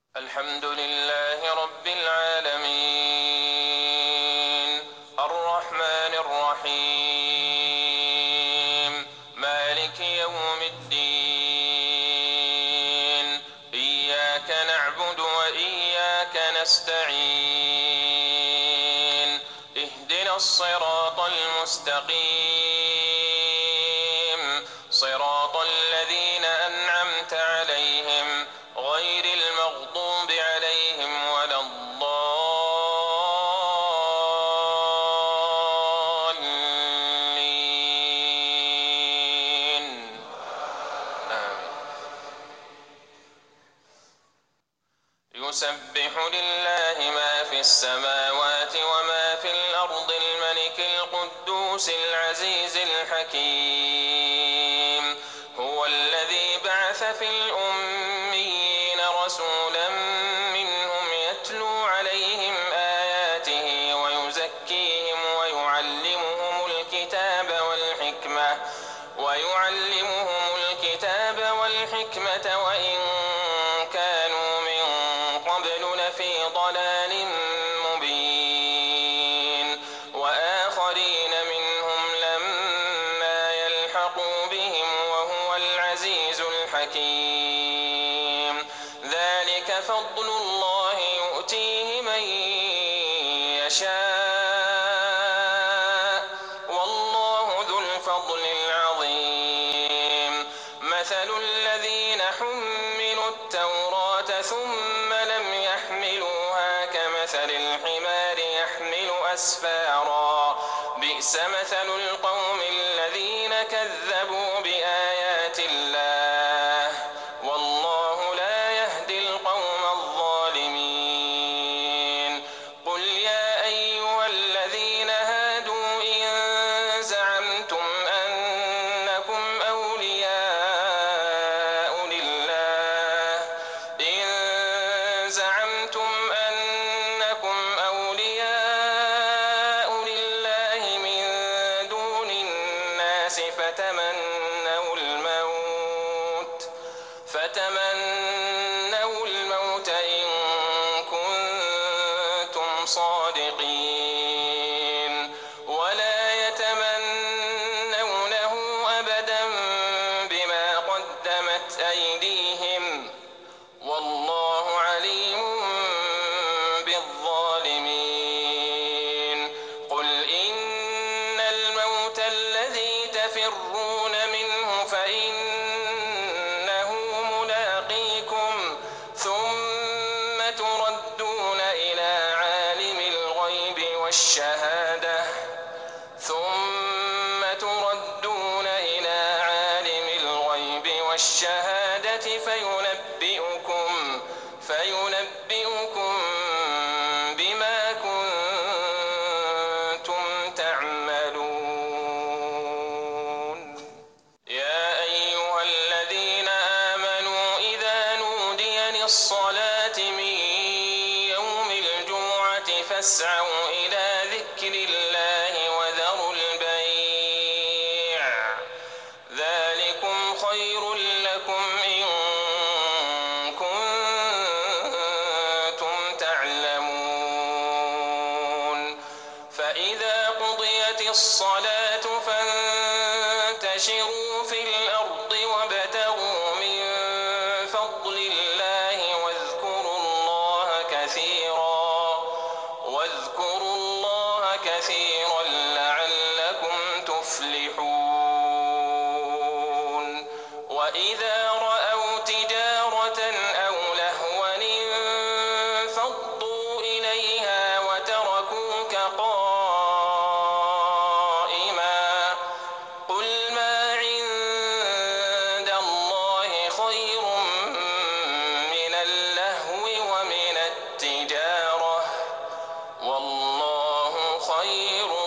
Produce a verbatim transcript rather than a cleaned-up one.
الحمد لله رب العالمين الرحمن الرحيم مالك يوم الدين إياك نعبد وإياك نستعين اهدنا الصراط المستقيم صراط الذين أنعمت عليهم غير المغضوب عليهم ولا الضالين آمين. يسبح لله ما في السماوات وما في الأرض الملك القدوس العزيز الحكيم هو الذي بعث في الأميين رسولا منهم يتلو عليهم آياته ويزكيهم ويعلمهم الكتاب والحكمة ويعلمهم الكتاب والحكمة وإن كانوا من قبل لفي ضلال مبين وآخرين منهم لما يلحقوا بهم وهو العزيز الحكيم ذلك فضل الله يؤتيه من يشاء والله ذو الفضل العظيم مثل الذين حملوا التوراة ثم لم يحملوها كمثل الحمار يحمل أسفارا بئس مثل القوم الذين كذبوا بآيات الله والله لا يهدي القوم الظالمين قل يا أيها الذين هادوا إن زعمتم أنكم أولياء لله إن زعمتم أنكم أولياء لله من دون الناس فتمنوا الموت فتمنوا الموت إن كنتم صادقين ولا يتمنونه أبدا بما قدمت أيديهم والله عليم بالظالمين قل إن الموت الذي تفرون منه فإنه ملاقيكم ثم تردون إلى عالم الغيب والشهادة ثم تردون إلى عالم الغيب والشهادة فينبئكم فينبئكم بما كنتم تعملون يا أيها الذين آمنوا إذا نودي للصلاة من يوم الجمعة فاسعوا إلى ذكر الله وذروا البيع ذلكم خير لكم إن كنتم تعلمون فإذا قضيت الصلاة فانتشروا في الأرض وابتغوا من فضل الله واذكروا الله كثيرا واذكروا الله كثيرا لعلكم تفلحون وإذا رأوا تجارة أو لهوا انفضوا إليها وتركوك قائما قل ما عند الله خير من اللهو ومن التجارة والله خير